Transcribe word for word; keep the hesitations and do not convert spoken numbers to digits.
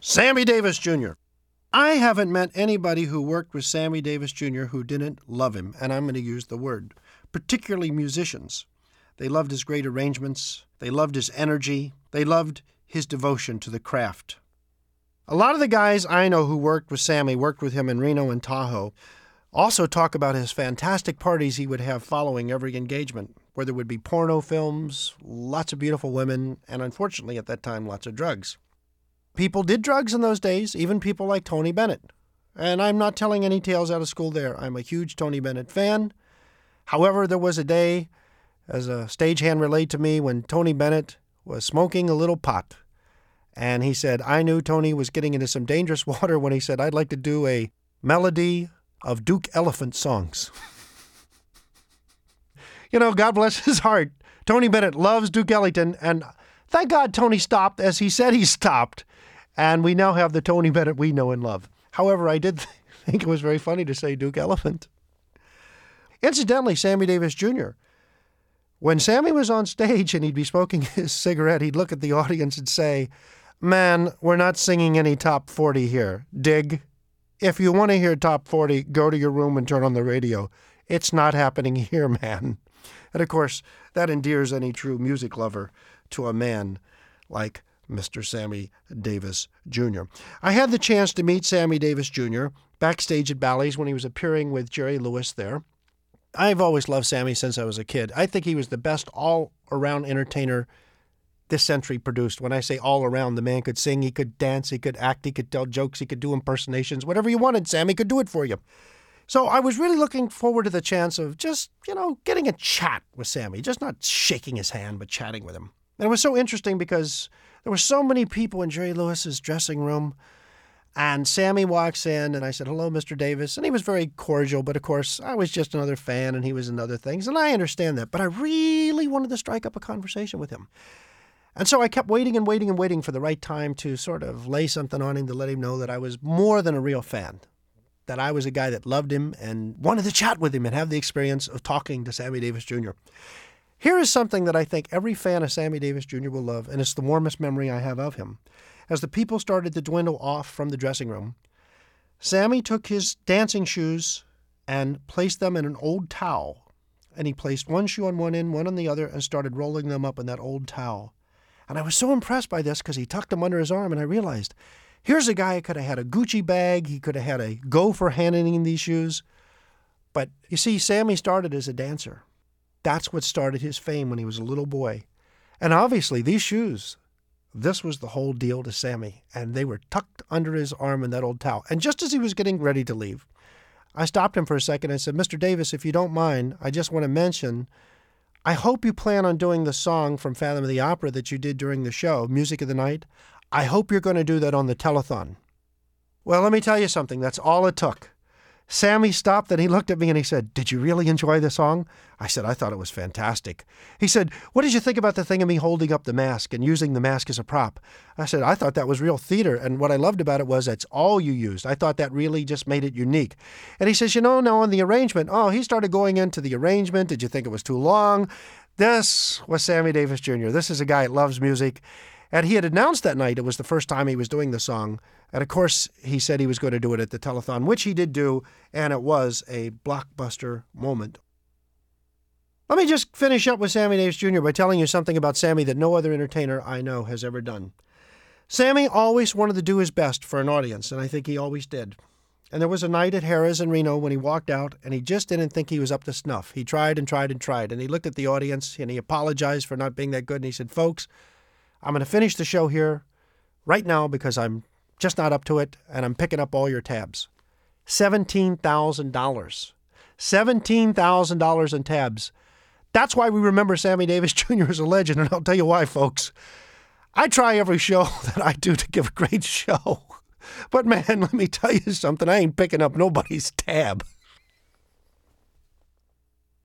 Sammy Davis Junior I haven't met anybody who worked with Sammy Davis Junior who didn't love him, and I'm going to use the word, particularly musicians. They loved his great arrangements. They loved his energy. They loved his devotion to the craft. A lot of the guys I know who worked with Sammy, worked with him in Reno and Tahoe, also talk about his fantastic parties he would have following every engagement, where there would be porno films, lots of beautiful women, and unfortunately at that time, lots of drugs. People did drugs in those days, even people like Tony Bennett. And I'm not telling any tales out of school there. I'm a huge Tony Bennett fan. However, there was a day, as a stagehand relayed to me, when Tony Bennett was smoking a little pot. And he said, I knew Tony was getting into some dangerous water when he said, I'd like to do a melody of Duke Ellington songs. You know, God bless his heart. Tony Bennett loves Duke Ellington, and thank God Tony stopped as he said he stopped. And we now have the Tony Bennett we know and love. However, I did think it was very funny to say Duke Ellington. Incidentally, Sammy Davis Junior, when Sammy was on stage and he'd be smoking his cigarette, he'd look at the audience and say, man, we're not singing any top forty here. Dig. If you want to hear top forty, go to your room and turn on the radio. It's not happening here, man. And of course, that endears any true music lover to a man like Mister Sammy Davis Junior I had the chance to meet Sammy Davis Junior backstage at Bally's when he was appearing with Jerry Lewis there. I've always loved Sammy since I was a kid. I think he was the best all-around entertainer this century produced. When I say all-around, the man could sing, he could dance, he could act, he could tell jokes, he could do impersonations. Whatever you wanted, Sammy could do it for you. So I was really looking forward to the chance of just, you know, getting a chat with Sammy, just not shaking his hand, but chatting with him. And it was so interesting because there were so many people in Jerry Lewis's dressing room, and Sammy walks in, and I said, hello, Mister Davis, and he was very cordial, but of course, I was just another fan, and he was in other things, and I understand that, but I really wanted to strike up a conversation with him. And so I kept waiting and waiting and waiting for the right time to sort of lay something on him to let him know that I was more than a real fan, that I was a guy that loved him and wanted to chat with him and have the experience of talking to Sammy Davis Junior Here is something that I think every fan of Sammy Davis Junior will love, and it's the warmest memory I have of him. As the people started to dwindle off from the dressing room, Sammy took his dancing shoes and placed them in an old towel, and he placed one shoe on one end, one on the other, and started rolling them up in that old towel. And I was so impressed by this because he tucked them under his arm, and I realized, here's a guy who could have had a Gucci bag, he could have had a gopher handing him these shoes. But you see, Sammy started as a dancer. That's what started his fame when he was a little boy. And obviously, these shoes, this was the whole deal to Sammy. And they were tucked under his arm in that old towel. And just as he was getting ready to leave, I stopped him for a second and said, Mister Davis, if you don't mind, I just want to mention, I hope you plan on doing the song from Phantom of the Opera that you did during the show, Music of the Night. I hope you're going to do that on the telethon. Well, let me tell you something. That's all it took. Sammy stopped and he looked at me and he said, did you really enjoy the song? I said, I thought it was fantastic. He said, what did you think about the thing of me holding up the mask and using the mask as a prop? I said, I thought that was real theater. And what I loved about it was that's all you used. I thought that really just made it unique. And he says, you know, now on the arrangement, oh, he started going into the arrangement. Did you think it was too long? This was Sammy Davis Junior This is a guy that loves music. And he had announced that night it was the first time he was doing the song. And of course, he said he was going to do it at the telethon, which he did do, and it was a blockbuster moment. Let me just finish up with Sammy Davis Junior by telling you something about Sammy that no other entertainer I know has ever done. Sammy always wanted to do his best for an audience, and I think he always did. And there was a night at Harrah's in Reno when he walked out, and he just didn't think he was up to snuff. He tried and tried and tried, and he looked at the audience, and he apologized for not being that good, and he said, folks, I'm going to finish the show here right now because I'm just not up to it, and I'm picking up all your tabs. seventeen thousand dollars. seventeen thousand dollars in tabs. That's why we remember Sammy Davis Junior as a legend, and I'll tell you why, folks. I try every show that I do to give a great show. But man, let me tell you something. I ain't picking up nobody's tab.